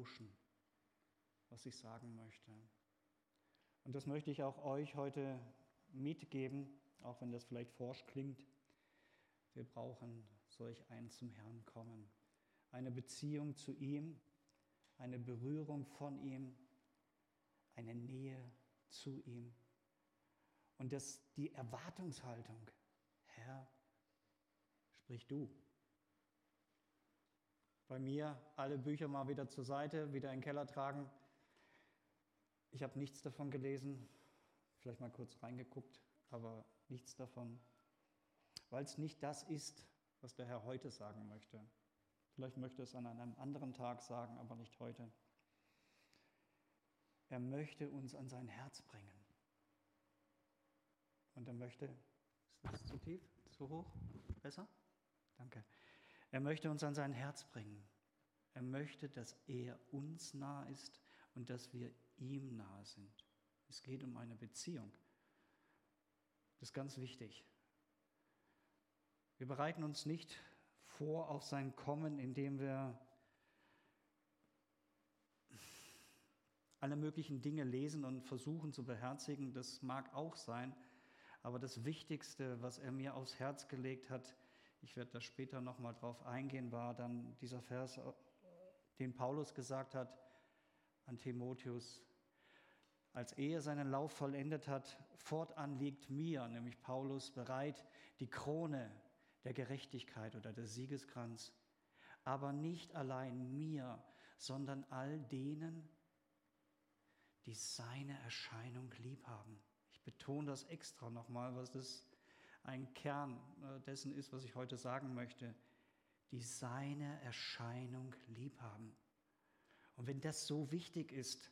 lauschen, was ich sagen möchte. Und das möchte ich auch euch heute mitgeben, auch wenn das vielleicht forsch klingt. Wir brauchen solch ein zum Herrn kommen. Eine Beziehung zu ihm, eine Berührung von ihm, eine Nähe zu ihm. Und die Erwartungshaltung, Herr, sprich du. Bei mir alle Bücher mal wieder zur Seite, wieder in den Keller tragen. Ich habe nichts davon gelesen, vielleicht mal kurz reingeguckt, aber nichts davon, weil es nicht das ist, was der Herr heute sagen möchte. Vielleicht möchte er es an einem anderen Tag sagen, aber nicht heute. Er möchte uns an sein Herz bringen. Und er möchte, ist das zu tief, zu hoch? Besser? Danke. Er möchte uns an sein Herz bringen. Er möchte, dass er uns nah ist und dass wir ihm nahe sind. Es geht um eine Beziehung. Das ist ganz wichtig. Wir bereiten uns nicht vor auf sein Kommen, indem wir alle möglichen Dinge lesen und versuchen zu beherzigen. Das mag auch sein, aber das Wichtigste, was er mir aufs Herz gelegt hat, ich werde da später nochmal drauf eingehen, war dann dieser Vers, den Paulus gesagt hat an Timotheus, als er seinen Lauf vollendet hat, fortan liegt mir, nämlich Paulus, bereit, die Krone der Gerechtigkeit oder der Siegeskranz, aber nicht allein mir, sondern all denen, die seine Erscheinung lieb haben. Ich betone das extra nochmal, was das ein Kern dessen ist, was ich heute sagen möchte, die seine Erscheinung lieb haben. Und wenn das so wichtig ist,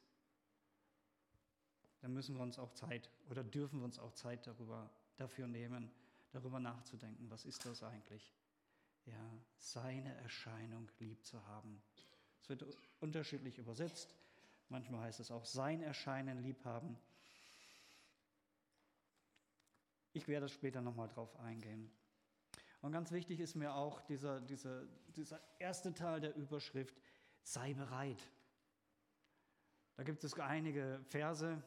dann müssen wir uns auch Zeit oder dürfen wir uns auch Zeit dafür nehmen, darüber nachzudenken, was ist das eigentlich? Ja, seine Erscheinung lieb zu haben. Es wird unterschiedlich übersetzt. Manchmal heißt es auch sein Erscheinen lieb haben. Ich werde später nochmal drauf eingehen. Und ganz wichtig ist mir auch dieser erste Teil der Überschrift, sei bereit. Da gibt es einige Verse,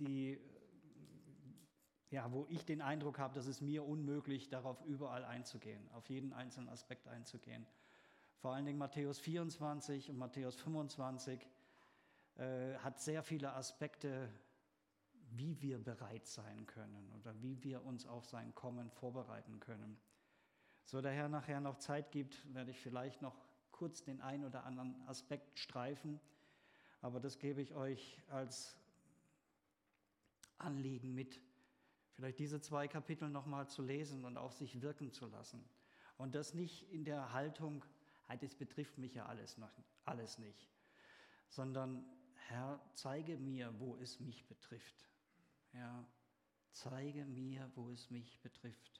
wo ich den Eindruck habe, dass es mir unmöglich, darauf überall einzugehen, auf jeden einzelnen Aspekt einzugehen. Vor allen Dingen Matthäus 24 und Matthäus 25 hat sehr viele Aspekte, wie wir bereit sein können oder wie wir uns auf sein Kommen vorbereiten können. So der Herr nachher noch Zeit gibt, werde ich vielleicht noch kurz den einen oder anderen Aspekt streifen, aber das gebe ich euch als Anliegen mit, vielleicht diese 2 Kapitel nochmal zu lesen und auf sich wirken zu lassen. Und das nicht in der Haltung, das betrifft mich ja alles nicht, sondern Herr, zeige mir, wo es mich betrifft. Ja, zeige mir, wo es mich betrifft.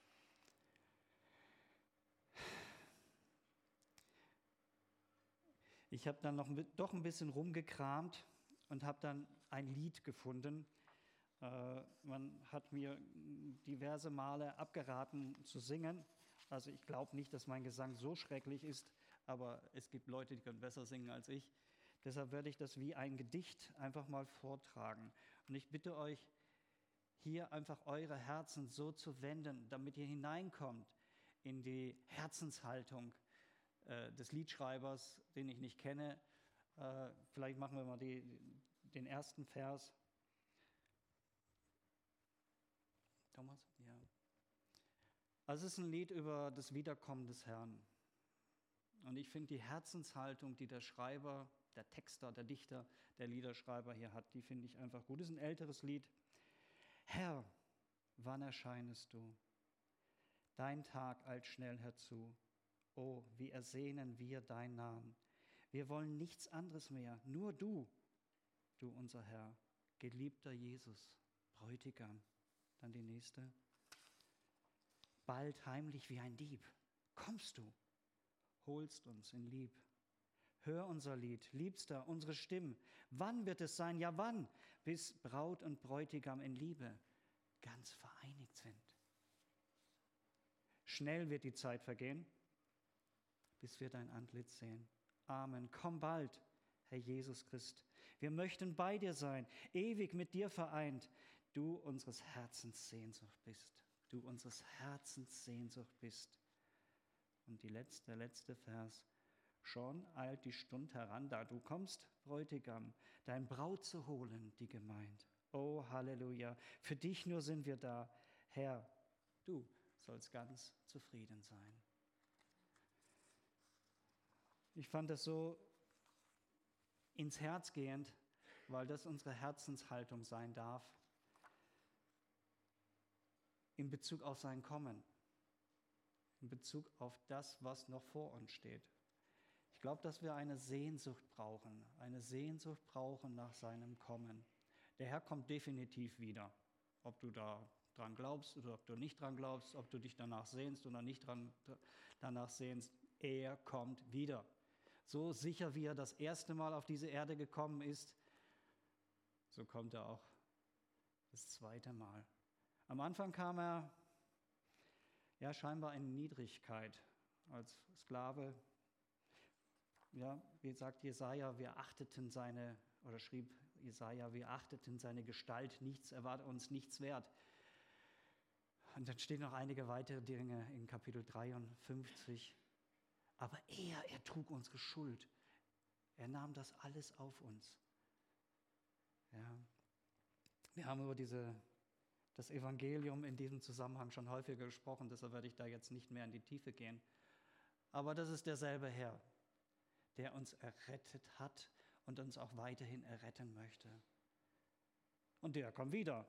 Ich habe dann doch ein bisschen rumgekramt und habe dann ein Lied gefunden. Man hat mir diverse Male abgeraten zu singen. Also ich glaube nicht, dass mein Gesang so schrecklich ist, aber es gibt Leute, die können besser singen als ich. Deshalb werde ich das wie ein Gedicht einfach mal vortragen. Und ich bitte euch, hier einfach eure Herzen so zu wenden, damit ihr hineinkommt in die Herzenshaltung des Liedschreibers, den ich nicht kenne. Vielleicht machen wir mal den ersten Vers. Thomas? Ja. Also es ist ein Lied über das Wiederkommen des Herrn. Und ich finde die Herzenshaltung, die der Schreiber, der Texter, der Dichter, der Liederschreiber hier hat, die finde ich einfach gut. Es ist ein älteres Lied. Herr, wann erscheinest du? Dein Tag eilt schnell herzu. Oh, wie ersehnen wir dein Namen. Wir wollen nichts anderes mehr, nur du unser Herr, geliebter Jesus, Bräutigam. Dann die nächste. Bald heimlich wie ein Dieb kommst du, holst uns in Lieb. Hör unser Lied, Liebster, unsere Stimmen. Wann wird es sein, ja wann, bis Braut und Bräutigam in Liebe ganz vereinigt sind? Schnell wird die Zeit vergehen, bis wir dein Antlitz sehen. Amen. Komm bald, Herr Jesus Christ. Wir möchten bei dir sein, ewig mit dir vereint. Du unseres Herzens Sehnsucht bist. Du unseres Herzens Sehnsucht bist. Und der letzte Vers. Schon eilt die Stund heran, da du kommst, Bräutigam, dein Braut zu holen, die Gemeinde. Oh, Halleluja, für dich nur sind wir da. Herr, du sollst ganz zufrieden sein. Ich fand das so ins Herz gehend, weil das unsere Herzenshaltung sein darf in Bezug auf sein Kommen, in Bezug auf das, was noch vor uns steht. Ich glaube, dass wir eine Sehnsucht brauchen nach seinem Kommen. Der Herr kommt definitiv wieder. Ob du da dran glaubst oder ob du nicht dran glaubst, ob du dich danach sehnst oder nicht danach sehnst, er kommt wieder. So sicher wie er das erste Mal auf diese Erde gekommen ist, so kommt er auch das zweite Mal. Am Anfang kam er ja scheinbar in Niedrigkeit als Sklave. Ja, wie sagt Jesaja, schrieb Jesaja, wir achteten seine Gestalt nichts, er war uns nichts wert. Und dann stehen noch einige weitere Dinge in Kapitel 53. Aber er trug unsere Schuld. Er nahm das alles auf uns. Ja. Wir haben über das Evangelium in diesem Zusammenhang schon häufiger gesprochen, deshalb werde ich da jetzt nicht mehr in die Tiefe gehen. Aber das ist derselbe Herr, der uns errettet hat und uns auch weiterhin erretten möchte. Und der kommt wieder.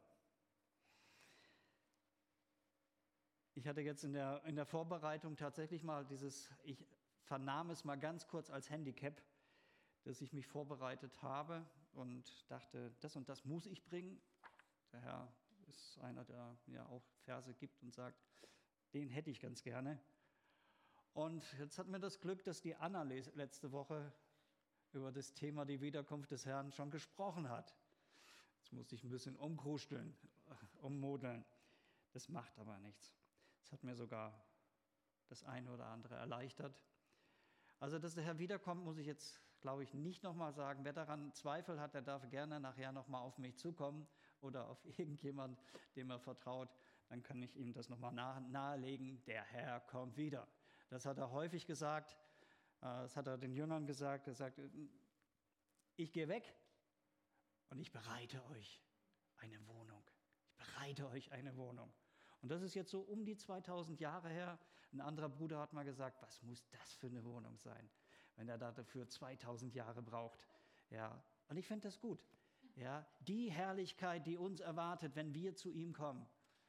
Ich hatte jetzt in der Vorbereitung tatsächlich mal ich vernahm es mal ganz kurz als Handicap, dass ich mich vorbereitet habe und dachte, das und das muss ich bringen. Der Herr ist einer, der mir auch Verse gibt und sagt, den hätte ich ganz gerne. Und jetzt hatten wir das Glück, dass die Anna letzte Woche über das Thema die Wiederkunft des Herrn schon gesprochen hat. Jetzt musste ich ein bisschen ummodeln. Das macht aber nichts. Das hat mir sogar das eine oder andere erleichtert. Also, dass der Herr wiederkommt, muss ich jetzt, glaube ich, nicht nochmal sagen. Wer daran Zweifel hat, der darf gerne nachher nochmal auf mich zukommen oder auf irgendjemand, dem er vertraut. Dann kann ich ihm das nochmal nahelegen. Der Herr kommt wieder. Das hat er häufig gesagt. Das hat er den Jüngern gesagt. Er sagt, ich gehe weg und ich bereite euch eine Wohnung. Ich bereite euch eine Wohnung. Und das ist jetzt so um die 2000 Jahre her. Ein anderer Bruder hat mal gesagt, was muss das für eine Wohnung sein, wenn er dafür 2000 Jahre braucht. Ja, und ich finde das gut. Ja, die Herrlichkeit, die uns erwartet, wenn wir zu ihm kommen,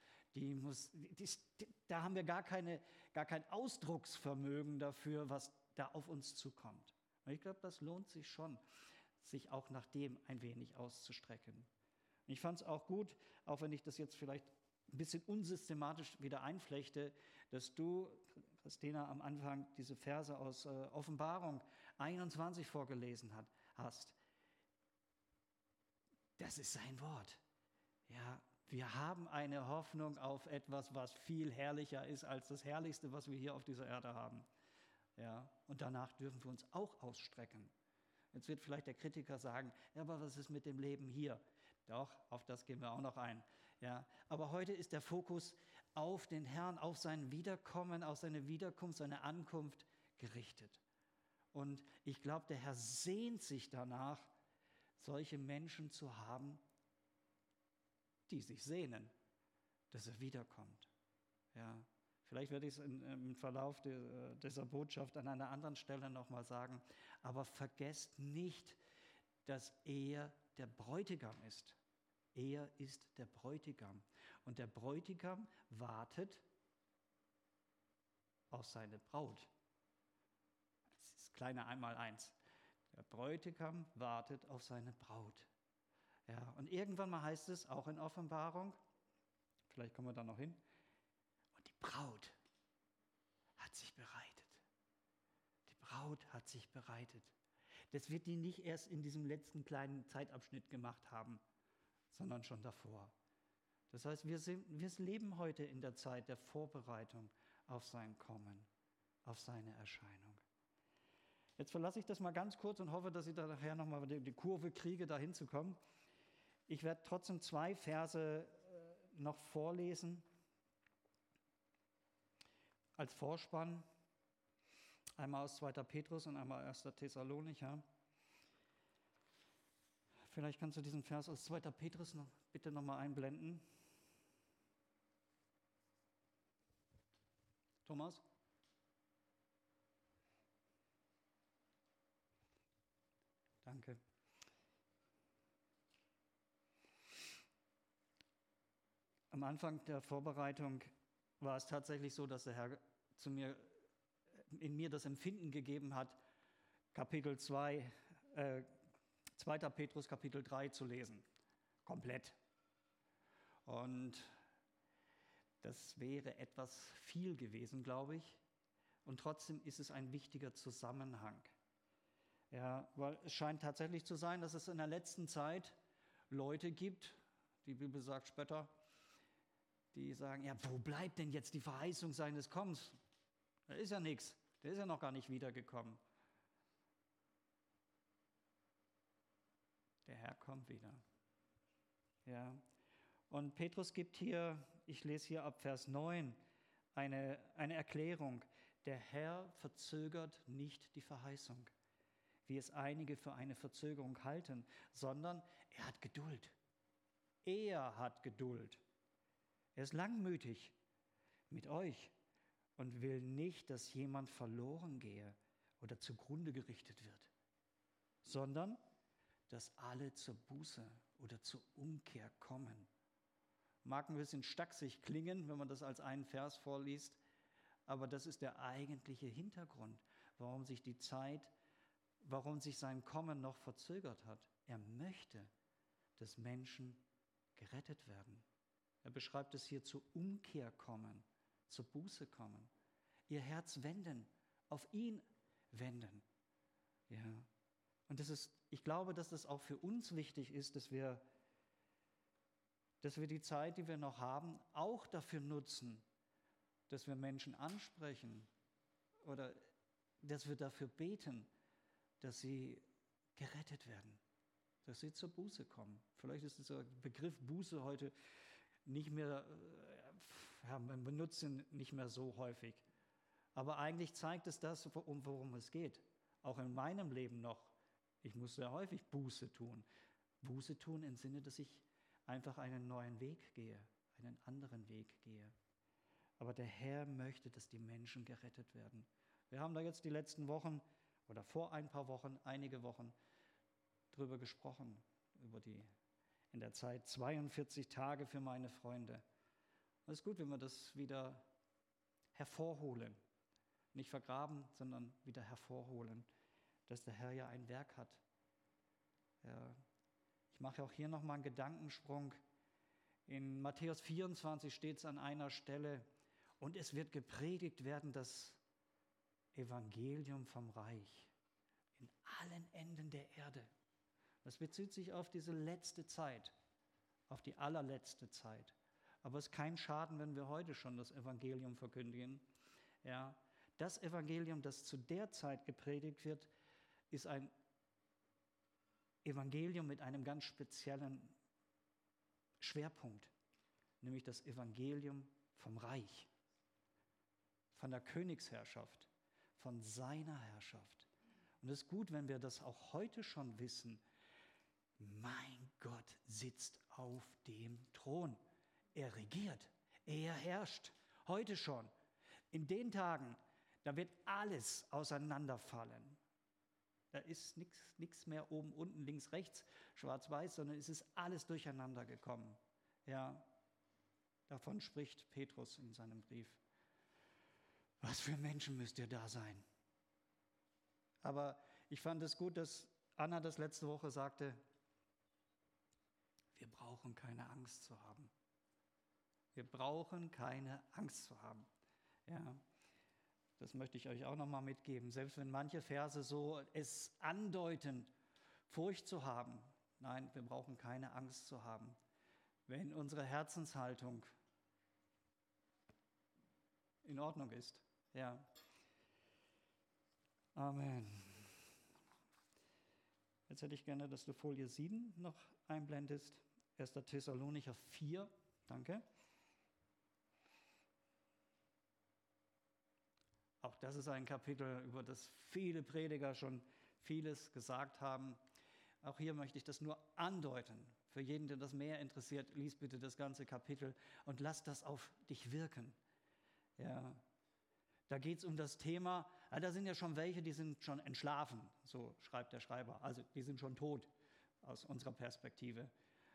da haben wir gar kein Ausdrucksvermögen dafür, was da auf uns zukommt. Und ich glaube, das lohnt sich schon, sich auch nach dem ein wenig auszustrecken. Und ich fand es auch gut, auch wenn ich das jetzt vielleicht ein bisschen unsystematisch wieder einflechte, dass du, Christina, am Anfang diese Verse aus Offenbarung 21 vorgelesen hast. Das ist sein Wort. Ja, wir haben eine Hoffnung auf etwas, was viel herrlicher ist als das Herrlichste, was wir hier auf dieser Erde haben. Ja, und danach dürfen wir uns auch ausstrecken. Jetzt wird vielleicht der Kritiker sagen, ja, aber was ist mit dem Leben hier? Doch, auf das gehen wir auch noch ein. Ja, aber heute ist der Fokus auf den Herrn, auf sein Wiederkommen, auf seine Wiederkunft, seine Ankunft gerichtet. Und ich glaube, der Herr sehnt sich danach, solche Menschen zu haben, die sich sehnen, dass er wiederkommt. Ja, vielleicht werde ich es im Verlauf dieser Botschaft an einer anderen Stelle nochmal sagen, aber vergesst nicht, dass er der Bräutigam ist. Er ist der Bräutigam. Und der Bräutigam wartet auf seine Braut. Das ist kleine Einmaleins. Der Bräutigam wartet auf seine Braut. Ja, und irgendwann mal heißt es, auch in Offenbarung, vielleicht kommen wir da noch hin, und die Braut hat sich bereitet. Die Braut hat sich bereitet. Das wird die nicht erst in diesem letzten kleinen Zeitabschnitt gemacht haben, sondern schon davor. Das heißt, wir leben heute in der Zeit der Vorbereitung auf sein Kommen, auf seine Erscheinung. Jetzt verlasse ich das mal ganz kurz und hoffe, dass ich da nachher nochmal die Kurve kriege, da hinzukommen. Ich werde trotzdem 2 Verse noch vorlesen als Vorspann. Einmal aus 2. Petrus und einmal 1. Thessalonicher. Vielleicht kannst du diesen Vers aus 2. Petrus bitte nochmal einblenden. Thomas? Danke. Am Anfang der Vorbereitung war es tatsächlich so, dass der Herr in mir das Empfinden gegeben hat, Kapitel 2, 2. Petrus Kapitel 3 zu lesen. Komplett. Und das wäre etwas viel gewesen, glaube ich. Und trotzdem ist es ein wichtiger Zusammenhang. Ja, weil es scheint tatsächlich zu sein, dass es in der letzten Zeit Leute gibt, die Bibel sagt später, die sagen, ja, wo bleibt denn jetzt die Verheißung seines Kommens? Da ist ja nichts, der ist ja noch gar nicht wiedergekommen. Der Herr kommt wieder. Ja. Und Petrus gibt hier, ich lese hier ab Vers 9, eine Erklärung. Der Herr verzögert nicht die Verheißung, wie es einige für eine Verzögerung halten, sondern er hat Geduld. Er hat Geduld. Er ist langmütig mit euch und will nicht, dass jemand verloren gehe oder zugrunde gerichtet wird, sondern dass alle zur Buße oder zur Umkehr kommen. Mag ein bisschen stacksig klingen, wenn man das als einen Vers vorliest, aber das ist der eigentliche Hintergrund, warum sich sein Kommen noch verzögert hat. Er möchte, dass Menschen gerettet werden. Er beschreibt es hier zur Umkehr kommen, zur Buße kommen, ihr Herz wenden, auf ihn wenden. Ja. Und ich glaube, dass das auch für uns wichtig ist, dass wir die Zeit, die wir noch haben, auch dafür nutzen, dass wir Menschen ansprechen oder dass wir dafür beten, dass sie gerettet werden, dass sie zur Buße kommen. Vielleicht ist dieser Begriff Buße heute nicht mehr, man benutzt ihn nicht mehr so häufig. Aber eigentlich zeigt es das, worum es geht. Auch in meinem Leben noch. Ich muss sehr häufig Buße tun. Buße tun im Sinne, dass ich einfach einen neuen Weg gehe, einen anderen Weg gehe. Aber der Herr möchte, dass die Menschen gerettet werden. Wir haben da jetzt die letzten Wochen oder vor ein paar Wochen, einige Wochen drüber gesprochen, in der Zeit 42 Tage für meine Freunde. Es ist gut, wenn wir das wieder hervorholen. Nicht vergraben, sondern wieder hervorholen, dass der Herr ja ein Werk hat. Ja. Ich mache auch hier nochmal einen Gedankensprung. In Matthäus 24 steht es an einer Stelle, und es wird gepredigt werden, das Evangelium vom Reich in allen Enden der Erde. Das bezieht sich auf diese letzte Zeit, auf die allerletzte Zeit. Aber es ist kein Schaden, wenn wir heute schon das Evangelium verkündigen. Ja, das Evangelium, das zu der Zeit gepredigt wird, ist ein Evangelium mit einem ganz speziellen Schwerpunkt, nämlich das Evangelium vom Reich, von der Königsherrschaft, von seiner Herrschaft. Und es ist gut, wenn wir das auch heute schon wissen. Mein Gott sitzt auf dem Thron. Er regiert, er herrscht, heute schon. In den Tagen, da wird alles auseinanderfallen. Da ist nichts mehr oben, unten, links, rechts, schwarz-weiß, sondern es ist alles durcheinander gekommen. Ja, davon spricht Petrus in seinem Brief. Was für Menschen müsst ihr da sein? Aber ich fand es gut, dass Anna das letzte Woche sagte, wir brauchen keine Angst zu haben. Wir brauchen keine Angst zu haben. Ja, das möchte ich euch auch nochmal mitgeben. Selbst wenn manche Verse so es andeuten, Furcht zu haben. Nein, wir brauchen keine Angst zu haben. Wenn unsere Herzenshaltung in Ordnung ist. Ja. Amen. Jetzt hätte ich gerne, dass du Folie 7 noch einblendest. 1. Thessalonicher 4, danke. Auch das ist ein Kapitel, über das viele Prediger schon vieles gesagt haben. Auch hier möchte ich das nur andeuten. Für jeden, der das mehr interessiert, lies bitte das ganze Kapitel und lass das auf dich wirken. Ja. Da geht es um das Thema, da sind ja schon welche, die sind schon entschlafen, so schreibt der Schreiber. Also die sind schon tot aus unserer Perspektive.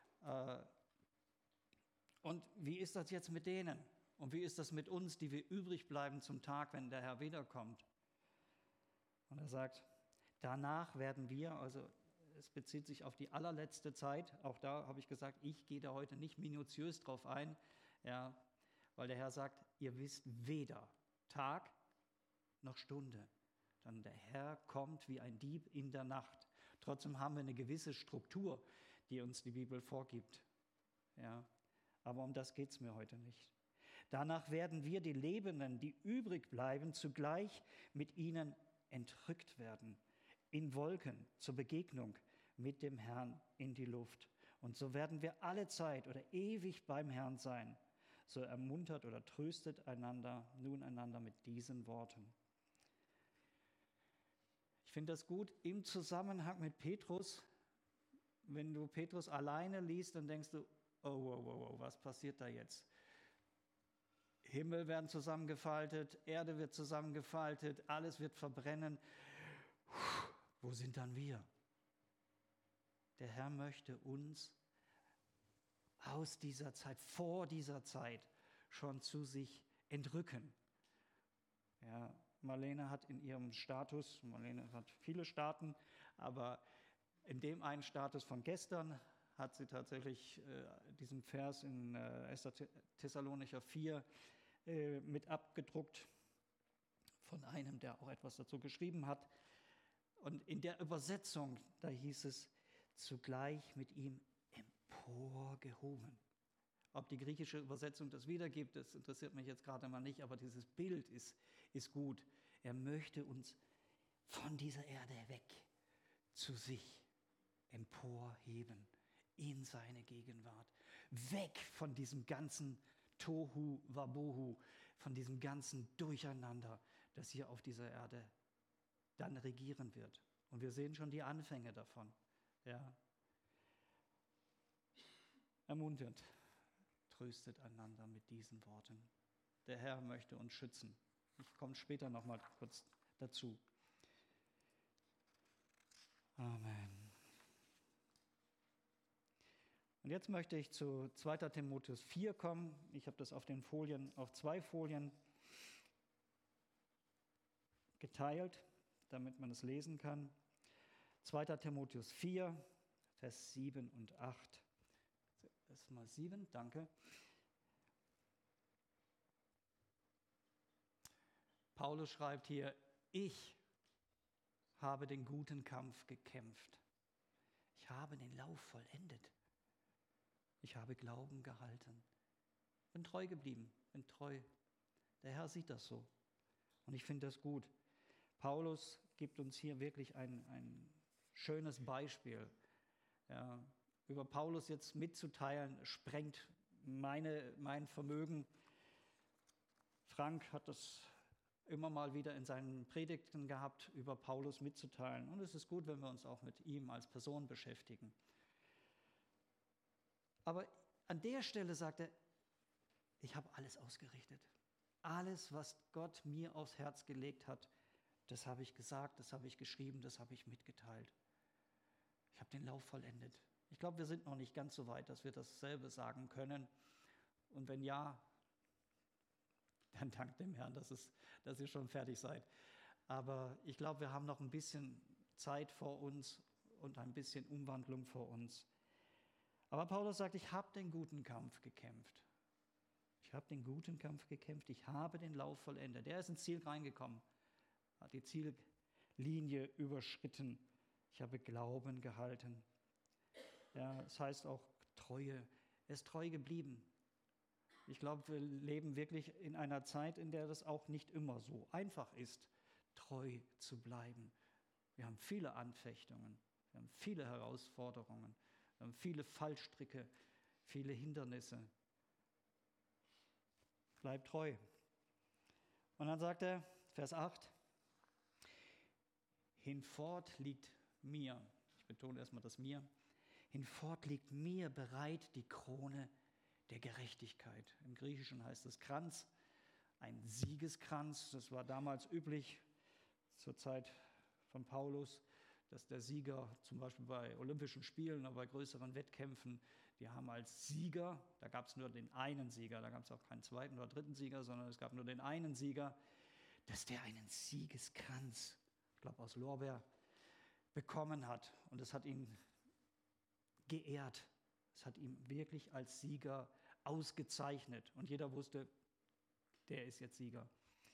Und wie ist das jetzt mit denen? Und wie ist das mit uns, die wir übrig bleiben zum Tag, wenn der Herr wiederkommt? Und er sagt, danach werden wir, also es bezieht sich auf die allerletzte Zeit, auch da habe ich gesagt, ich gehe da heute nicht minutiös drauf ein, ja, weil der Herr sagt, ihr wisst weder Tag noch Stunde. Dann der Herr kommt wie ein Dieb in der Nacht. Trotzdem haben wir eine gewisse Struktur, die uns die Bibel vorgibt. Ja, aber um das geht es mir heute nicht. Danach werden wir, die Lebenden, die übrig bleiben, zugleich mit ihnen entrückt werden, in Wolken zur Begegnung mit dem Herrn in die Luft. Und so werden wir alle Zeit oder ewig beim Herrn sein. So ermuntert oder tröstet nun einander mit diesen Worten. Ich finde das gut im Zusammenhang mit Petrus. Wenn du Petrus alleine liest, dann denkst du, oh, was passiert da jetzt? Himmel werden zusammengefaltet, Erde wird zusammengefaltet, alles wird verbrennen. Wo sind dann wir? Der Herr möchte uns aus dieser Zeit, vor dieser Zeit schon zu sich entrücken. Ja, Marlene hat in ihrem Status, Marlene hat viele Staaten, aber in dem einen Status von gestern hat sie tatsächlich diesen Vers in 1. Thessalonicher 4 mit abgedruckt von einem, der auch etwas dazu geschrieben hat. Und in der Übersetzung, da hieß es, zugleich mit ihm emporgehoben. Ob die griechische Übersetzung das wiedergibt, das interessiert mich jetzt gerade mal nicht, aber dieses Bild ist gut. Er möchte uns von dieser Erde weg zu sich emporheben, in seine Gegenwart. Weg von diesem ganzen Tohu Wabohu, von diesem ganzen Durcheinander, das hier auf dieser Erde dann regieren wird. Und wir sehen schon die Anfänge davon. Ja. Ermuntert, tröstet einander mit diesen Worten. Der Herr möchte uns schützen. Ich komme später noch mal kurz dazu. Amen. Und jetzt möchte ich zu 2. Timotheus 4 kommen. Ich habe das auf 2 Folien geteilt, damit man es lesen kann. 2. Timotheus 4, Vers 7 und 8. Erstmal 7, danke. Paulus schreibt hier, ich habe den guten Kampf gekämpft. Ich habe den Lauf vollendet. Ich habe Glauben gehalten. Bin treu geblieben, bin treu. Der Herr sieht das so. Und ich finde das gut. Paulus gibt uns hier wirklich ein schönes Beispiel. Ja, über Paulus jetzt mitzuteilen, sprengt mein Vermögen. Frank hat das immer mal wieder in seinen Predigten gehabt, über Paulus mitzuteilen. Und es ist gut, wenn wir uns auch mit ihm als Person beschäftigen. Aber an der Stelle sagt er, ich habe alles ausgerichtet. Alles, was Gott mir aufs Herz gelegt hat, das habe ich gesagt, das habe ich geschrieben, das habe ich mitgeteilt. Ich habe den Lauf vollendet. Ich glaube, wir sind noch nicht ganz so weit, dass wir dasselbe sagen können. Und wenn ja, dann dank dem Herrn, dass ihr schon fertig seid. Aber ich glaube, wir haben noch ein bisschen Zeit vor uns und ein bisschen Umwandlung vor uns. Aber Paulus sagt, ich habe den guten Kampf gekämpft. Ich habe den guten Kampf gekämpft, ich habe den Lauf vollendet. Er ist ins Ziel reingekommen, hat die Ziellinie überschritten. Ich habe Glauben gehalten. Ja, es heißt auch Treue. Er ist treu geblieben. Ich glaube, wir leben wirklich in einer Zeit, in der das auch nicht immer so einfach ist, treu zu bleiben. Wir haben viele Anfechtungen. Wir haben viele Herausforderungen, wir haben viele Fallstricke, viele Hindernisse. Bleib treu. Und dann sagt er, Vers 8, hinfort liegt mir, ich betone erstmal das mir, hinfort liegt mir bereit die Krone der Gerechtigkeit. Im Griechischen heißt es Kranz, ein Siegeskranz. Das war damals üblich zur Zeit von Paulus, dass der Sieger zum Beispiel bei Olympischen Spielen oder bei größeren Wettkämpfen, die haben als Sieger, da gab es nur den einen Sieger, da gab es auch keinen zweiten oder dritten Sieger, sondern es gab nur den einen Sieger, dass der einen Siegeskranz, ich glaube aus Lorbeer, bekommen hat. Und es hat ihn geehrt. Es hat ihn wirklich als Sieger ausgezeichnet. Und jeder wusste, der ist jetzt Sieger.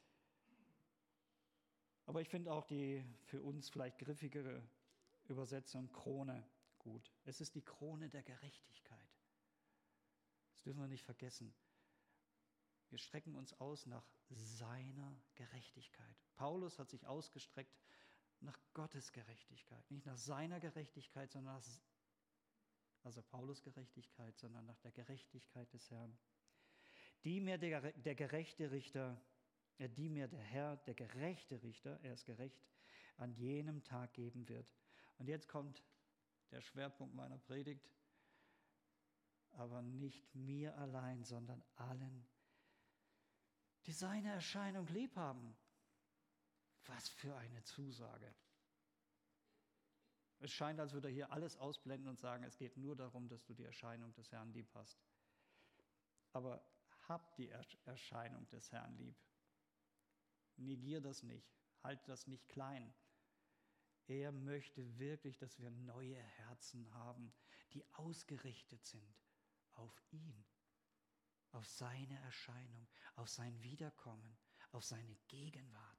Aber ich finde auch die für uns vielleicht griffigere Übersetzung Krone gut. Es ist die Krone der Gerechtigkeit. Das dürfen wir nicht vergessen. Wir strecken uns aus nach seiner Gerechtigkeit. Paulus hat sich ausgestreckt nach Gottes Gerechtigkeit. Nicht nach seiner Gerechtigkeit, sondern also Paulus Gerechtigkeit, sondern nach der Gerechtigkeit des Herrn. Die mir der gerechte Richter, die mir der Herr, der gerechte Richter, er ist gerecht, an jenem Tag geben wird. Und jetzt kommt der Schwerpunkt meiner Predigt, aber nicht mir allein, sondern allen, die seine Erscheinung lieb haben. Was für eine Zusage. Es scheint, als würde er hier alles ausblenden und sagen, es geht nur darum, dass du die Erscheinung des Herrn lieb hast. Aber hab die Erscheinung des Herrn lieb. Negier das nicht, halt das nicht klein. Er möchte wirklich, dass wir neue Herzen haben, die ausgerichtet sind auf ihn, auf seine Erscheinung, auf sein Wiederkommen, auf seine Gegenwart.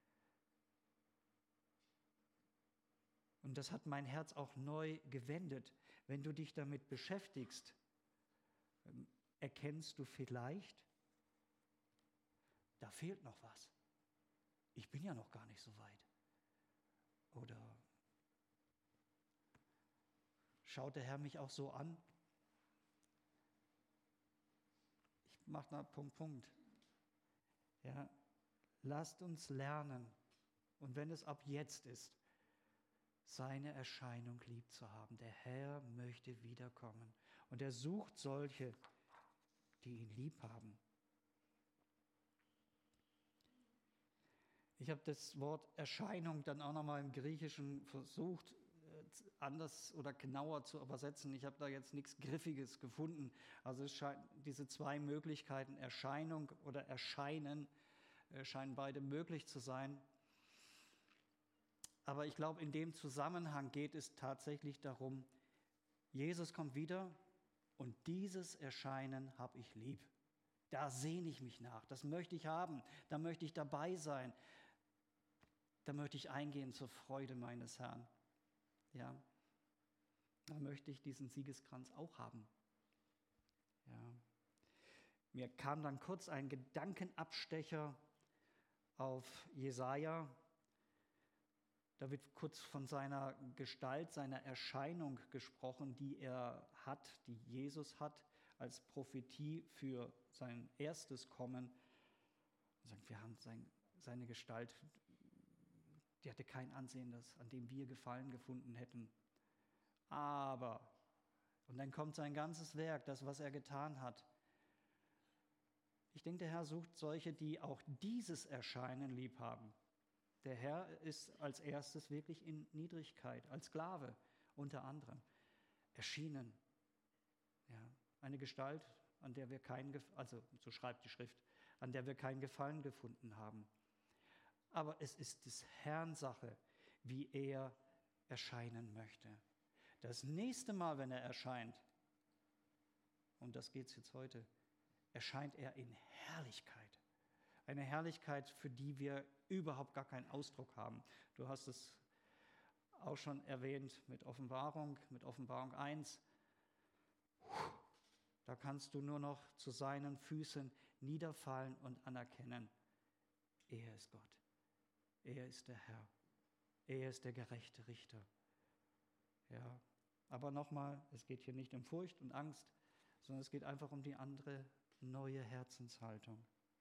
Und das hat mein Herz auch neu gewendet. Wenn du dich damit beschäftigst, erkennst du vielleicht, da fehlt noch was. Ich bin ja noch gar nicht so weit. Oder schaut der Herr mich auch so an? Ich mache da Punkt. Ja, lasst uns lernen. Und wenn es ab jetzt ist, seine Erscheinung lieb zu haben. Der Herr möchte wiederkommen. Und er sucht solche, die ihn lieb haben. Ich habe das Wort Erscheinung dann auch nochmal im Griechischen versucht, anders oder genauer zu übersetzen. Ich habe da jetzt nichts Griffiges gefunden. Also es scheint, diese zwei Möglichkeiten, Erscheinung oder Erscheinen, scheinen beide möglich zu sein. Aber ich glaube, in dem Zusammenhang geht es tatsächlich darum, Jesus kommt wieder und dieses Erscheinen habe ich lieb. Da sehne ich mich nach, das möchte ich haben, da möchte ich dabei sein, da möchte ich eingehen zur Freude meines Herrn. Ja, da möchte ich diesen Siegeskranz auch haben. Ja. Mir kam dann kurz ein Gedankenabstecher auf Jesaja. Da wird kurz von seiner Gestalt, seiner Erscheinung gesprochen, die er hat, die Jesus hat, als Prophetie für sein erstes Kommen. Und sagt, wir haben seine Gestalt, die hatte kein Ansehen, an dem wir Gefallen gefunden hätten. Aber, und dann kommt sein ganzes Werk, das, was er getan hat. Ich denke, der Herr sucht solche, die auch dieses Erscheinen lieb haben. Der Herr ist als erstes wirklich in Niedrigkeit, als Sklave unter anderem, erschienen. Ja, eine Gestalt, an der wir also so schreibt die Schrift, an der wir keinen Gefallen gefunden haben. Aber es ist des Herrn Sache, wie er erscheinen möchte. Das nächste Mal, wenn er erscheint, und das geht es jetzt heute, erscheint er in Herrlichkeit. Eine Herrlichkeit, für die wir überhaupt gar keinen Ausdruck haben. Du hast es auch schon erwähnt mit Offenbarung 1. Da kannst du nur noch zu seinen Füßen niederfallen und anerkennen, er ist Gott. Er ist der Herr. Er ist der gerechte Richter. Ja, aber nochmal, es geht hier nicht um Furcht und Angst, sondern es geht einfach um die andere, neue Herzenshaltung.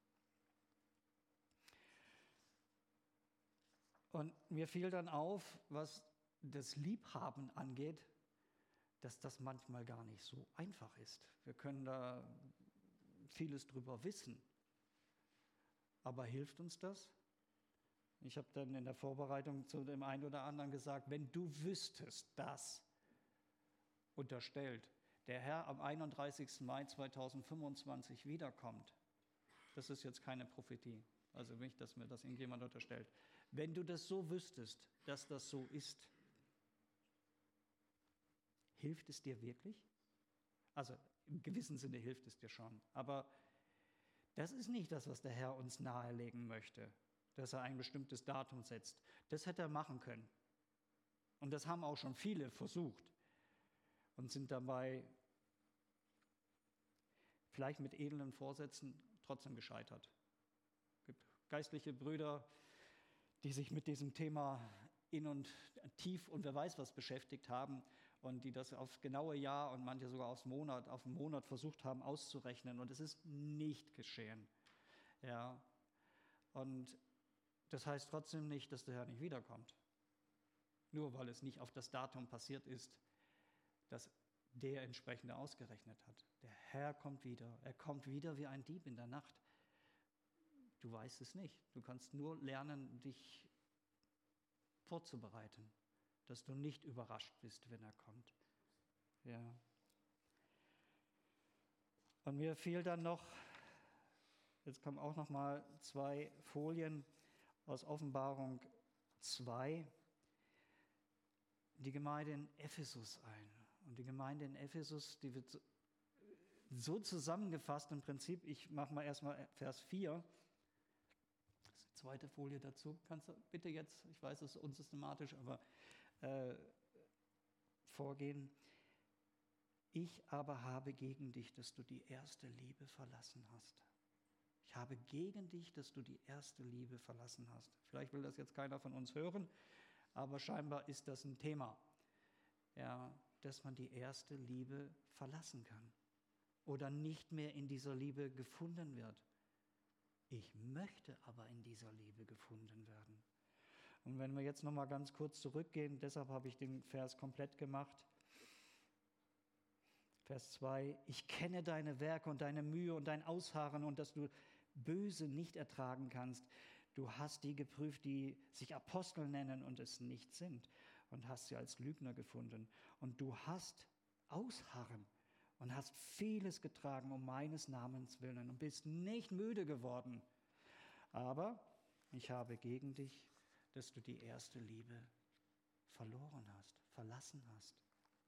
Und mir fiel dann auf, was das Liebhaben angeht, dass das manchmal gar nicht so einfach ist. Wir können da vieles drüber wissen. Aber hilft uns das? Ich habe dann in der Vorbereitung zu dem einen oder anderen gesagt, wenn du wüsstest, dass unterstellt, der Herr am 31. Mai 2025 wiederkommt, das ist jetzt keine Prophetie, also nicht, dass mir das irgendjemand unterstellt. Wenn du das so wüsstest, dass das so ist, hilft es dir wirklich? Also im gewissen Sinne hilft es dir schon, aber das ist nicht das, was der Herr uns nahelegen möchte, dass er ein bestimmtes Datum setzt. Das hätte er machen können. Und das haben auch schon viele versucht und sind dabei vielleicht mit edlen Vorsätzen trotzdem gescheitert. Es gibt geistliche Brüder, die sich mit diesem Thema in und tief und wer weiß was beschäftigt haben und die das aufs genaue Jahr und manche sogar auf den Monat versucht haben auszurechnen und es ist nicht geschehen. Ja. Und das heißt trotzdem nicht, dass der Herr nicht wiederkommt. Nur weil es nicht auf das Datum passiert ist, das der entsprechende ausgerechnet hat. Der Herr kommt wieder. Er kommt wieder wie ein Dieb in der Nacht. Du weißt es nicht. Du kannst nur lernen, dich vorzubereiten, dass du nicht überrascht bist, wenn er kommt. Ja. Und mir fiel dann noch, jetzt kommen auch noch mal 2 Folien aus Offenbarung 2, die Gemeinde in Ephesus ein. Und die Gemeinde in Ephesus, die wird so zusammengefasst im Prinzip, ich mache mal erstmal Vers 4, das ist die zweite Folie dazu, kannst du bitte jetzt, ich weiß, es ist unsystematisch, aber vorgehen. Ich aber habe gegen dich, dass du die erste Liebe verlassen hast. Ich habe gegen dich, dass du die erste Liebe verlassen hast. Vielleicht will das jetzt keiner von uns hören, aber scheinbar ist das ein Thema. Ja, dass man die erste Liebe verlassen kann oder nicht mehr in dieser Liebe gefunden wird. Ich möchte aber in dieser Liebe gefunden werden. Und wenn wir jetzt noch mal ganz kurz zurückgehen, deshalb habe ich den Vers komplett gemacht. Vers 2, ich kenne deine Werke und deine Mühe und dein Ausharren und dass du Böse nicht ertragen kannst. Du hast die geprüft, die sich Apostel nennen und es nicht sind und hast sie als Lügner gefunden. Und du hast Ausharren und hast vieles getragen um meines Namens willen und bist nicht müde geworden. Aber ich habe gegen dich, dass du die erste Liebe verloren hast, verlassen hast.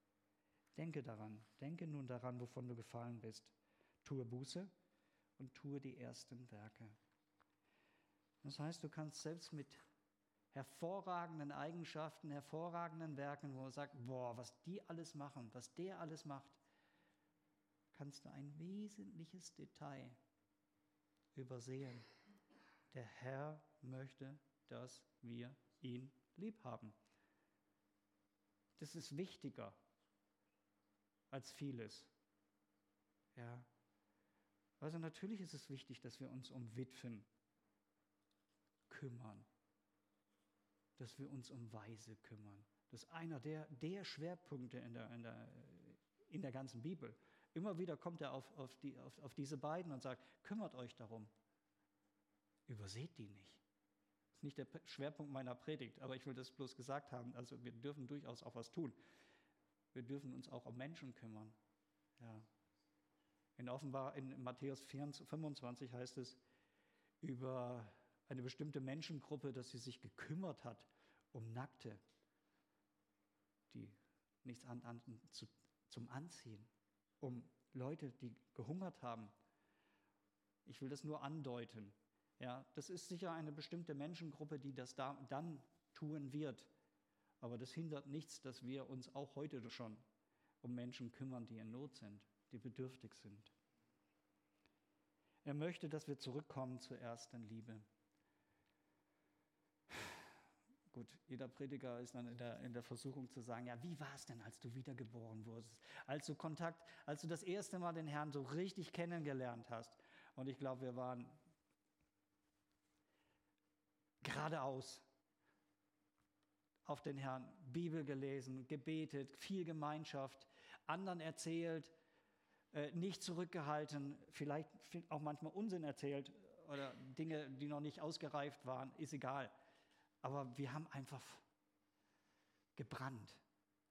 Denke nun daran, wovon du gefallen bist. Tue Buße und tue die ersten Werke. Das heißt, du kannst selbst mit hervorragenden Eigenschaften, hervorragenden Werken, wo man sagt, boah, was die alles machen, was der alles macht, kannst du ein wesentliches Detail übersehen. Der Herr möchte, dass wir ihn lieb haben. Das ist wichtiger als vieles. Ja. Also natürlich ist es wichtig, dass wir uns um Witwen kümmern, dass wir uns um Waise kümmern. Das ist einer der Schwerpunkte in der ganzen Bibel. Immer wieder kommt er auf diese beiden und sagt, kümmert euch darum. Überseht die nicht. Das ist nicht der Schwerpunkt meiner Predigt, aber ich will das bloß gesagt haben. Also wir dürfen durchaus auch was tun. Wir dürfen uns auch um Menschen kümmern. Ja. In Matthäus 25 heißt es über eine bestimmte Menschengruppe, dass sie sich gekümmert hat um Nackte, die nichts zum Anziehen, um Leute, die gehungert haben. Ich will das nur andeuten. Ja, das ist sicher eine bestimmte Menschengruppe, die das dann tun wird. Aber das hindert nichts, dass wir uns auch heute schon um Menschen kümmern, die in Not sind, die bedürftig sind. Er möchte, dass wir zurückkommen zur ersten Liebe. Gut, jeder Prediger ist dann in der Versuchung zu sagen, ja, wie war es denn, als du wiedergeboren wurdest? Als du das erste Mal den Herrn so richtig kennengelernt hast. Und ich glaube, wir waren geradeaus auf den Herrn, Bibel gelesen, gebetet, viel Gemeinschaft, anderen erzählt, nicht zurückgehalten, vielleicht auch manchmal Unsinn erzählt oder Dinge, die noch nicht ausgereift waren, ist egal. Aber wir haben einfach gebrannt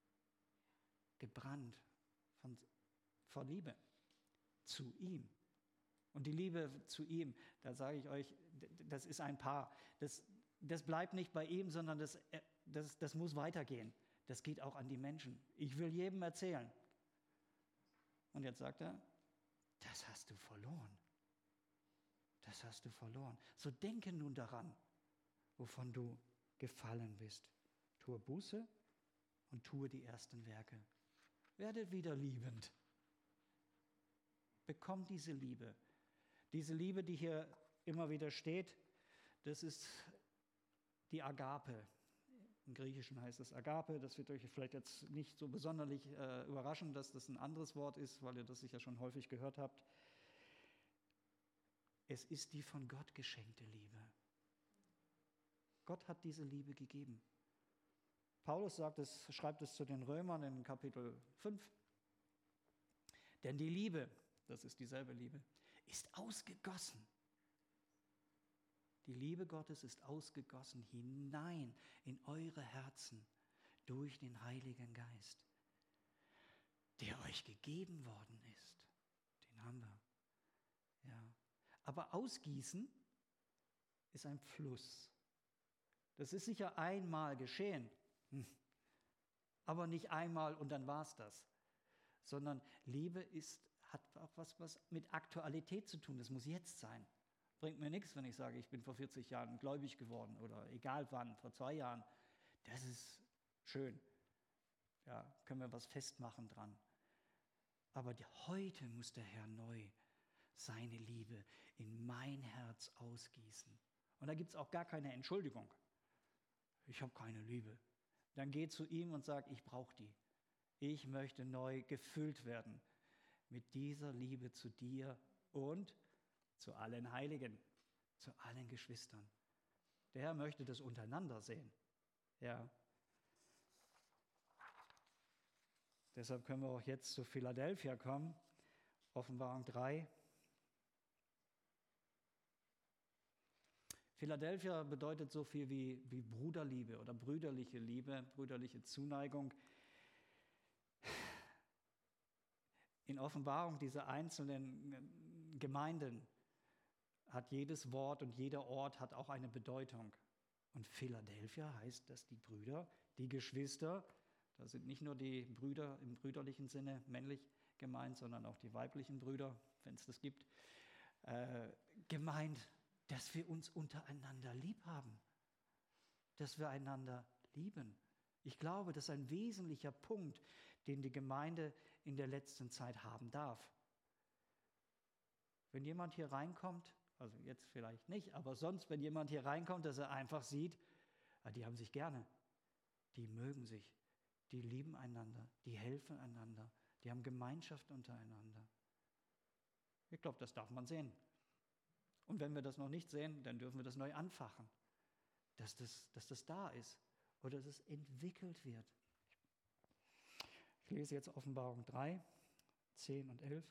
vor Liebe zu ihm. Und die Liebe zu ihm, da sage ich euch, das ist ein Paar. Das bleibt nicht bei ihm, sondern das muss weitergehen. Das geht auch an die Menschen. Ich will jedem erzählen. Und jetzt sagt er, das hast du verloren. Das hast du verloren. So denke nun daran, wovon du gefallen bist. Tue Buße und tue die ersten Werke. Werdet wieder liebend. Bekommt diese Liebe. Diese Liebe, die hier immer wieder steht, das ist die Agape. Im Griechischen heißt es Agape. Das wird euch vielleicht jetzt nicht so besonders überraschen, dass das ein anderes Wort ist, weil ihr das sicher schon häufig gehört habt. Es ist die von Gott geschenkte Liebe. Gott hat diese Liebe gegeben. Paulus schreibt es zu den Römern in Kapitel 5. Denn die Liebe, das ist dieselbe Liebe, ist ausgegossen. Die Liebe Gottes ist ausgegossen hinein in eure Herzen durch den Heiligen Geist, der euch gegeben worden ist. Den haben wir. Ja. Aber ausgießen ist ein Fluss. Das ist sicher einmal geschehen, aber nicht einmal und dann war es das. Sondern Liebe hat auch was mit Aktualität zu tun. Das muss jetzt sein. Bringt mir nichts, wenn ich sage, ich bin vor 40 Jahren gläubig geworden oder egal wann, vor 2 Jahren. Das ist schön. Ja, können wir was festmachen dran. Aber heute muss der Herr neu seine Liebe in mein Herz ausgießen. Und da gibt es auch gar keine Entschuldigung. Ich habe keine Liebe. Dann geh zu ihm und sag, ich brauche die. Ich möchte neu gefüllt werden mit dieser Liebe zu dir und zu allen Heiligen, zu allen Geschwistern. Der Herr möchte das untereinander sehen. Ja. Deshalb können wir auch jetzt zu Philadelphia kommen. Offenbarung 3. Philadelphia bedeutet so viel wie Bruderliebe oder brüderliche Liebe, brüderliche Zuneigung. In Offenbarung dieser einzelnen Gemeinden hat jedes Wort und jeder Ort hat auch eine Bedeutung. Und Philadelphia heißt, dass die Brüder, die Geschwister, da sind nicht nur die Brüder im brüderlichen Sinne männlich gemeint, sondern auch die weiblichen Brüder, wenn es das gibt, gemeint, dass wir uns untereinander lieb haben, dass wir einander lieben. Ich glaube, das ist ein wesentlicher Punkt, den die Gemeinde in der letzten Zeit haben darf. Wenn jemand hier reinkommt, also jetzt vielleicht nicht, aber sonst, wenn jemand hier reinkommt, dass er einfach sieht, die haben sich gerne, die mögen sich, die lieben einander, die helfen einander, die haben Gemeinschaft untereinander. Ich glaube, das darf man sehen. Und wenn wir das noch nicht sehen, dann dürfen wir das neu anfachen, dass das da ist oder dass es entwickelt wird. Ich lese jetzt Offenbarung 3, 10 und 11.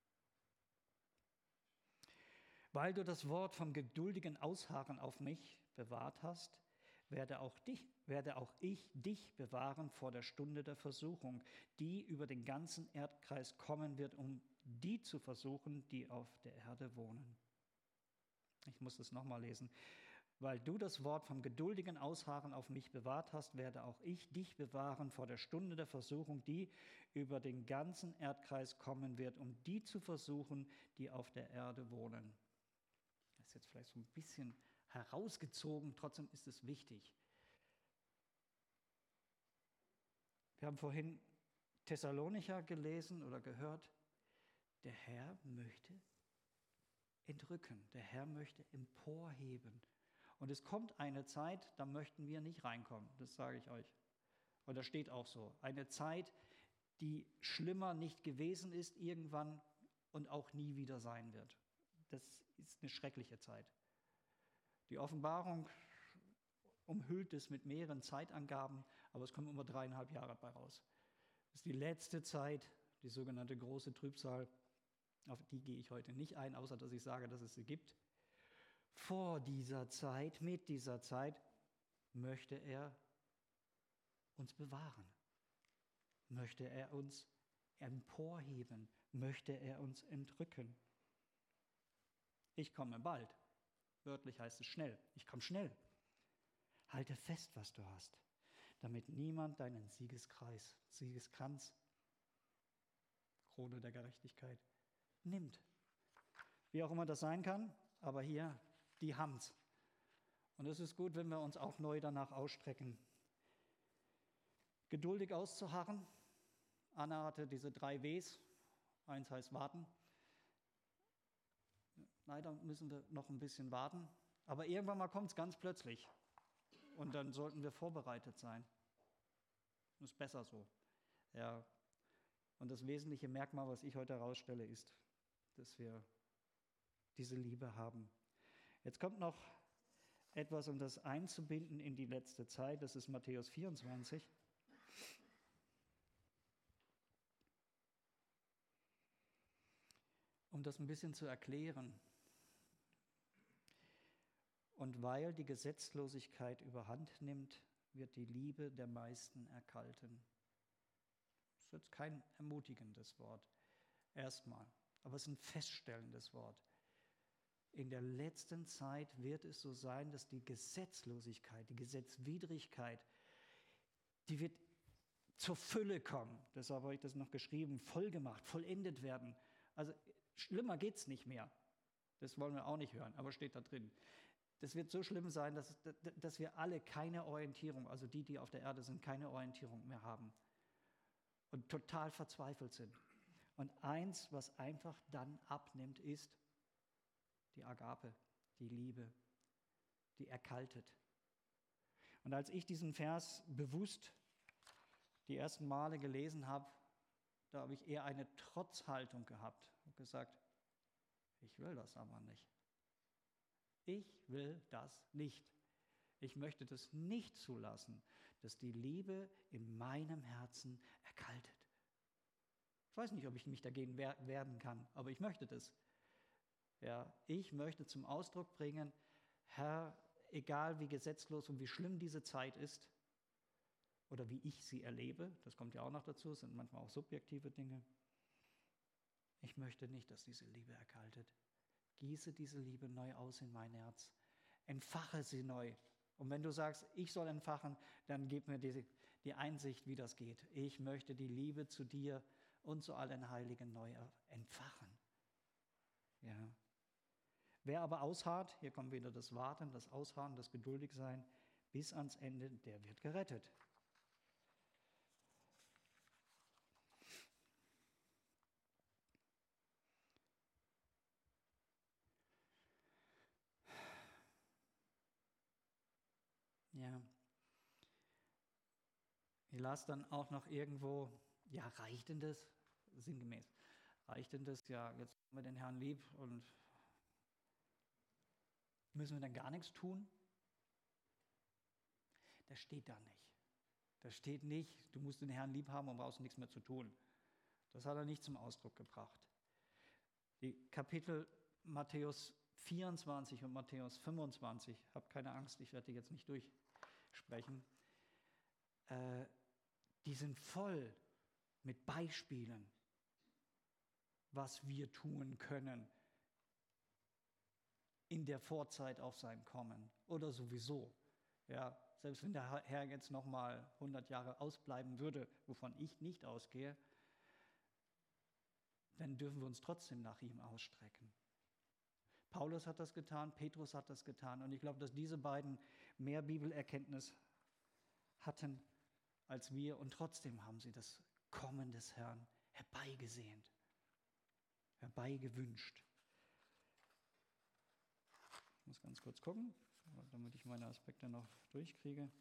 Weil du das Wort vom geduldigen Ausharren auf mich bewahrt hast, werde auch ich dich bewahren vor der Stunde der Versuchung, die über den ganzen Erdkreis kommen wird, um die zu versuchen, die auf der Erde wohnen. Ich muss es nochmal lesen. Weil du das Wort vom geduldigen Ausharren auf mich bewahrt hast, werde auch ich dich bewahren vor der Stunde der Versuchung, die über den ganzen Erdkreis kommen wird, um die zu versuchen, die auf der Erde wohnen. Das ist jetzt vielleicht so ein bisschen herausgezogen, trotzdem ist es wichtig. Wir haben vorhin Thessalonicher gelesen oder gehört, der Herr möchte entrücken, der Herr möchte emporheben. Und es kommt eine Zeit, da möchten wir nicht reinkommen, das sage ich euch. Und das steht auch so. Eine Zeit, die schlimmer nicht gewesen ist irgendwann und auch nie wieder sein wird. Das ist eine schreckliche Zeit. Die Offenbarung umhüllt es mit mehreren Zeitangaben, aber es kommen immer 3,5 Jahre bei raus. Das ist die letzte Zeit, die sogenannte große Trübsal. Auf die gehe ich heute nicht ein, außer dass ich sage, dass es sie gibt. Vor dieser Zeit, mit dieser Zeit, möchte er uns bewahren. Möchte er uns emporheben. Möchte er uns entrücken. Ich komme bald. Wörtlich heißt es schnell. Ich komme schnell. Halte fest, was du hast, damit niemand deinen Siegeskranz, Krone der Gerechtigkeit, nimmt. Wie auch immer das sein kann, aber hier, die haben's. Und es ist gut, wenn wir uns auch neu danach ausstrecken. Geduldig auszuharren. Anna hatte diese 3 Ws. Eins heißt warten. Leider müssen wir noch ein bisschen warten. Aber irgendwann mal kommt es ganz plötzlich. Und dann sollten wir vorbereitet sein. Das ist besser so. Ja. Und das wesentliche Merkmal, was ich heute herausstelle, ist, dass wir diese Liebe haben. Jetzt kommt noch etwas, um das einzubinden in die letzte Zeit. Das ist Matthäus 24. Um das ein bisschen zu erklären. Und weil die Gesetzlosigkeit überhand nimmt, wird die Liebe der meisten erkalten. Das ist jetzt kein ermutigendes Wort, erstmal, aber es ist ein feststellendes Wort. In der letzten Zeit wird es so sein, dass die Gesetzlosigkeit, die Gesetzwidrigkeit, die wird zur Fülle kommen. Deshalb habe ich das noch geschrieben, vollgemacht, vollendet werden. Also schlimmer geht es nicht mehr. Das wollen wir auch nicht hören, aber steht da drin. Das wird so schlimm sein, dass wir alle keine Orientierung, also die auf der Erde sind, keine Orientierung mehr haben und total verzweifelt sind. Und eins, was einfach dann abnimmt, ist die Agape, die Liebe, die erkaltet. Und als ich diesen Vers bewusst die ersten Male gelesen habe, da habe ich eher eine Trotzhaltung gehabt und gesagt, ich will das aber nicht. Ich will das nicht. Ich möchte das nicht zulassen, dass die Liebe in meinem Herzen erkaltet. Ich weiß nicht, ob ich mich dagegen wehren kann, aber ich möchte das. Ja, ich möchte zum Ausdruck bringen, Herr, egal wie gesetzlos und wie schlimm diese Zeit ist oder wie ich sie erlebe, das kommt ja auch noch dazu, es sind manchmal auch subjektive Dinge, ich möchte nicht, dass diese Liebe erkaltet. Gieße diese Liebe neu aus in mein Herz. Entfache sie neu. Und wenn du sagst, ich soll entfachen, dann gib mir die Einsicht, wie das geht. Ich möchte die Liebe zu dir und zu allen Heiligen neu entfachen. Ja. Wer aber ausharrt, hier kommt wieder das Warten, das Ausharren, das Geduldigsein, bis ans Ende, der wird gerettet. Ja. Ich las dann auch noch irgendwo, ja, reicht denn das? Sinngemäß. Reicht denn das? Ja, jetzt haben wir den Herrn lieb und müssen wir dann gar nichts tun? Das steht da nicht. Da steht nicht, du musst den Herrn lieb haben und brauchst nichts mehr zu tun. Das hat er nicht zum Ausdruck gebracht. Die Kapitel Matthäus 24 und Matthäus 25, habt keine Angst, ich werde die jetzt nicht durchsprechen, die sind voll mit Beispielen, was wir tun können in der Vorzeit auf sein Kommen oder sowieso. Ja, selbst wenn der Herr jetzt nochmal 100 Jahre ausbleiben würde, wovon ich nicht ausgehe, dann dürfen wir uns trotzdem nach ihm ausstrecken. Paulus hat das getan, Petrus hat das getan und ich glaube, dass diese beiden mehr Bibelerkenntnis hatten als wir und trotzdem haben sie das Kommen des Herrn herbeigesehnt, herbeigewünscht. Ich muss ganz kurz gucken, damit ich meine Aspekte noch durchkriege.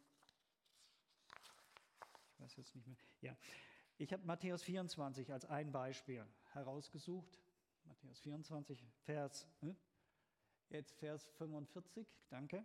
Ich weiß jetzt nicht mehr. Ja, ich habe Matthäus 24 als ein Beispiel herausgesucht. Matthäus 24, Vers 45, danke.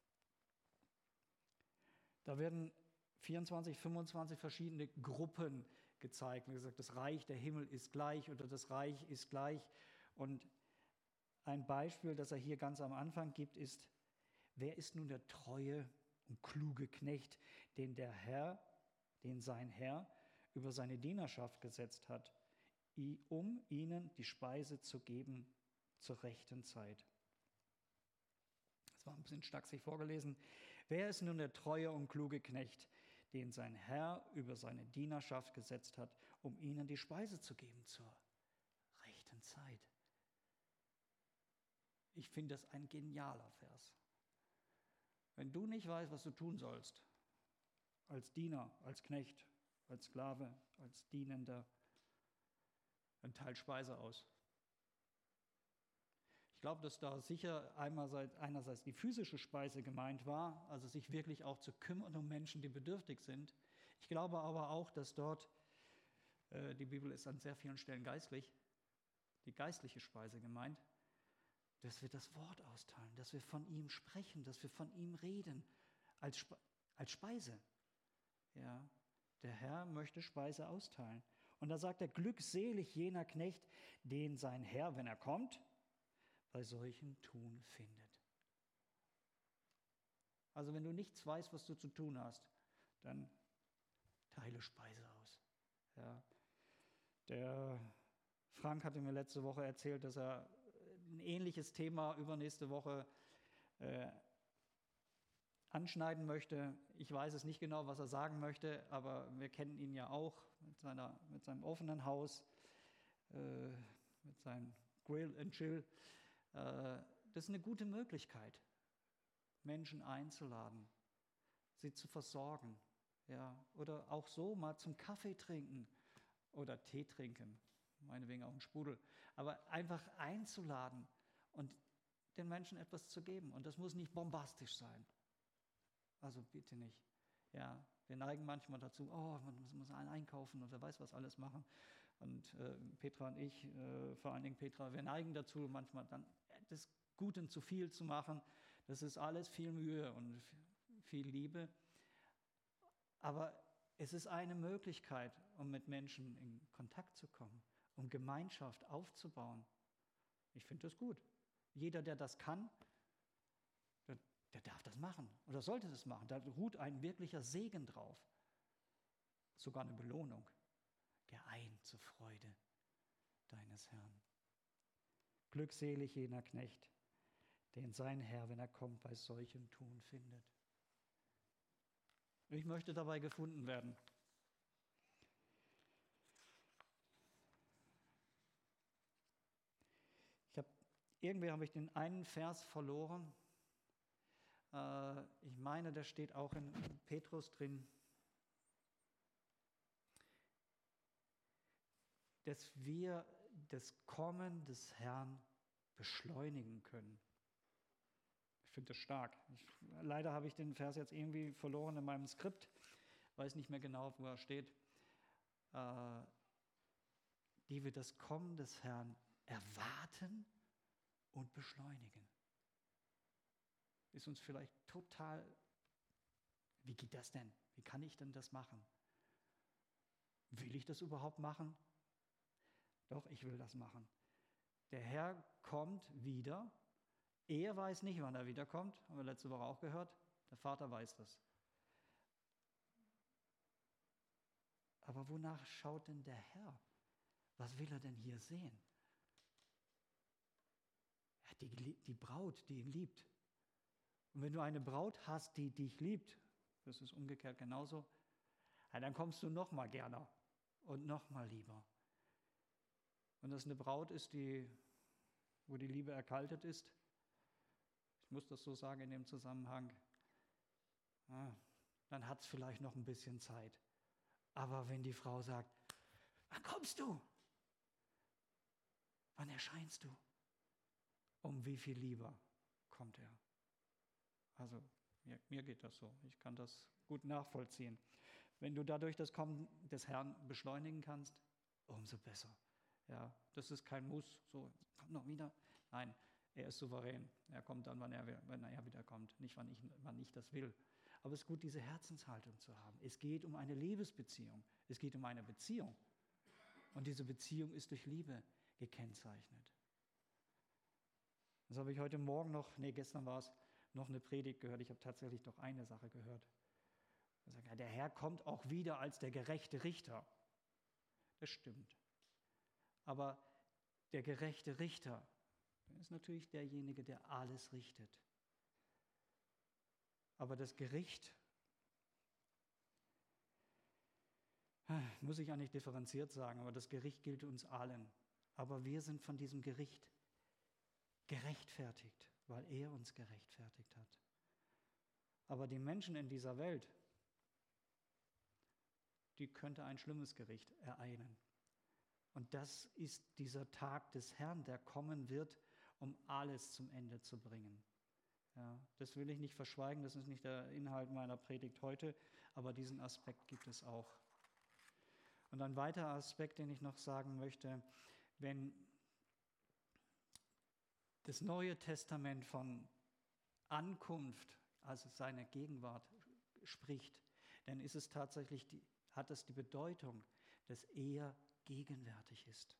Da werden 24, 25 verschiedene Gruppen gezeigt. Wie gesagt, das Reich der Himmel ist gleich oder das Reich ist gleich. Und ein Beispiel, das er hier ganz am Anfang gibt, ist: Wer ist nun der treue und kluge Knecht, den sein Herr über seine Dienerschaft gesetzt hat, um ihnen die Speise zu geben zur rechten Zeit? Das war ein bisschen stachsig vorgelesen. Wer ist nun der treue und kluge Knecht, den sein Herr über seine Dienerschaft gesetzt hat, um ihnen die Speise zu geben zur rechten Zeit? Ich finde das ein genialer Vers. Wenn du nicht weißt, was du tun sollst, als Diener, als Knecht, als Sklave, als Dienender, dann teil Speise aus. Ich glaube, dass da sicher einerseits die physische Speise gemeint war, also sich wirklich auch zu kümmern um Menschen, die bedürftig sind. Ich glaube aber auch, dass dort, die Bibel ist an sehr vielen Stellen geistlich, die geistliche Speise gemeint, dass wir das Wort austeilen, dass wir von ihm sprechen, dass wir von ihm reden, als Speise. Ja, der Herr möchte Speise austeilen. Und da sagt er: Glückselig jener Knecht, den sein Herr, wenn er kommt, bei solchen Tun findet. Also wenn du nichts weißt, was du zu tun hast, dann teile Speise aus. Ja. Der Frank hatte mir letzte Woche erzählt, dass er ein ähnliches Thema übernächste Woche anschneiden möchte. Ich weiß es nicht genau, was er sagen möchte, aber wir kennen ihn ja auch mit seinem offenen Haus, mit seinem Grill and Chill. Das ist eine gute Möglichkeit, Menschen einzuladen, sie zu versorgen, ja, oder auch so mal zum Kaffee trinken oder Tee trinken, meinetwegen auch einen Sprudel, aber einfach einzuladen und den Menschen etwas zu geben. Und das muss nicht bombastisch sein. Also bitte nicht. Ja, wir neigen manchmal dazu, man muss einkaufen und wer weiß was alles machen. Und Petra und ich, vor allen Dingen Petra, wir neigen dazu, manchmal dann des Guten zu viel zu machen. Das ist alles viel Mühe und viel Liebe. Aber es ist eine Möglichkeit, um mit Menschen in Kontakt zu kommen, um Gemeinschaft aufzubauen. Ich finde das gut. Jeder, der das kann, der darf das machen oder sollte das machen. Da ruht ein wirklicher Segen drauf. Sogar eine Belohnung. Geh ein zur Freude deines Herrn. Glückselig jener Knecht, den sein Herr, wenn er kommt, bei solchem Tun findet. Ich möchte dabei gefunden werden. Irgendwie habe ich den einen Vers verloren. Ich meine, der steht auch in Petrus drin. Dass wir das Kommen des Herrn beschleunigen können. Ich finde das stark. Leider habe ich den Vers jetzt irgendwie verloren in meinem Skript. Weiß nicht mehr genau, wo er steht. Die wir das Kommen des Herrn erwarten und beschleunigen. Ist uns vielleicht total, wie geht das denn? Wie kann ich denn das machen? Will ich das überhaupt machen? Doch, ich will das machen. Der Herr kommt wieder. Er weiß nicht, wann er wiederkommt. Haben wir letzte Woche auch gehört. Der Vater weiß das. Aber wonach schaut denn der Herr? Was will er denn hier sehen? Er hat die Braut, die ihn liebt. Und wenn du eine Braut hast, die dich liebt, das ist umgekehrt genauso, ja, dann kommst du noch mal gerne und noch mal lieber. Wenn das eine Braut ist, wo die Liebe erkaltet ist, ich muss das so sagen in dem Zusammenhang, dann hat es vielleicht noch ein bisschen Zeit. Aber wenn die Frau sagt, wann kommst du? Wann erscheinst du? Um wie viel lieber kommt er? Also mir geht das so. Ich kann das gut nachvollziehen. Wenn du dadurch das Kommen des Herrn beschleunigen kannst, umso besser. Ja, das ist kein Muss, so, kommt noch wieder. Nein, er ist souverän. Er kommt dann, wenn er wieder kommt, nicht wann ich das will. Aber es ist gut, diese Herzenshaltung zu haben. Es geht um eine Liebesbeziehung. Es geht um eine Beziehung. Und diese Beziehung ist durch Liebe gekennzeichnet. Das habe ich gestern war es, noch eine Predigt gehört. Ich habe tatsächlich doch eine Sache gehört. Er sagt, ja, der Herr kommt auch wieder als der gerechte Richter. Das stimmt. Aber der gerechte Richter ist natürlich derjenige, der alles richtet. Aber das Gericht, muss ich eigentlich differenziert sagen, aber das Gericht gilt uns allen. Aber wir sind von diesem Gericht gerechtfertigt, weil er uns gerechtfertigt hat. Aber die Menschen in dieser Welt, die könnte ein schlimmes Gericht ereilen. Und das ist dieser Tag des Herrn, der kommen wird, um alles zum Ende zu bringen. Ja, das will ich nicht verschweigen, das ist nicht der Inhalt meiner Predigt heute, aber diesen Aspekt gibt es auch. Und ein weiterer Aspekt, den ich noch sagen möchte, wenn das Neue Testament von Ankunft, also seiner Gegenwart, spricht, dann ist es tatsächlich hat es die Bedeutung, dass er gegenwärtig ist.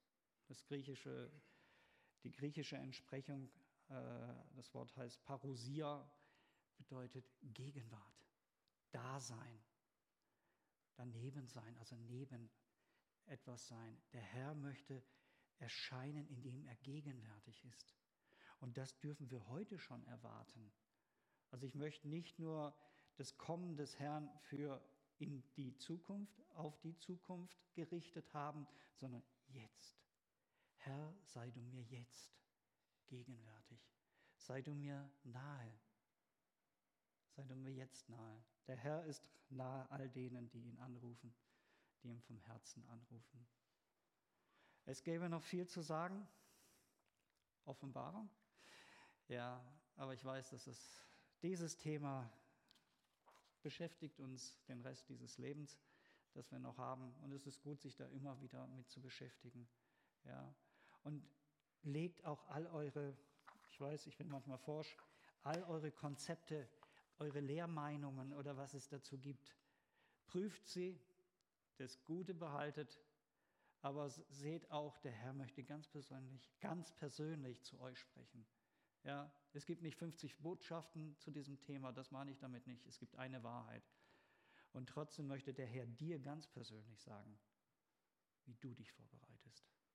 Die griechische Entsprechung, das Wort heißt Parousia, bedeutet Gegenwart, Dasein, daneben sein, also neben etwas sein. Der Herr möchte erscheinen, indem er gegenwärtig ist. Und das dürfen wir heute schon erwarten. Also ich möchte nicht nur das Kommen des Herrn in die Zukunft, auf die Zukunft gerichtet haben, sondern jetzt. Herr, sei du mir jetzt gegenwärtig. Sei du mir nahe. Sei du mir jetzt nahe. Der Herr ist nahe all denen, die ihn anrufen, die ihn vom Herzen anrufen. Es gäbe noch viel zu sagen. Offenbarung. Ja, aber ich weiß, dass dieses Thema beschäftigt uns den Rest dieses Lebens, das wir noch haben. Und es ist gut, sich da immer wieder mit zu beschäftigen. Ja. Und legt auch ich bin manchmal forsch, all eure Konzepte, eure Lehrmeinungen oder was es dazu gibt, prüft sie, das Gute behaltet, aber seht auch, der Herr möchte ganz persönlich zu euch sprechen. Ja, es gibt nicht 50 Botschaften zu diesem Thema, das meine ich damit nicht. Es gibt eine Wahrheit. Und trotzdem möchte der Herr dir ganz persönlich sagen, wie du dich vorbereitest.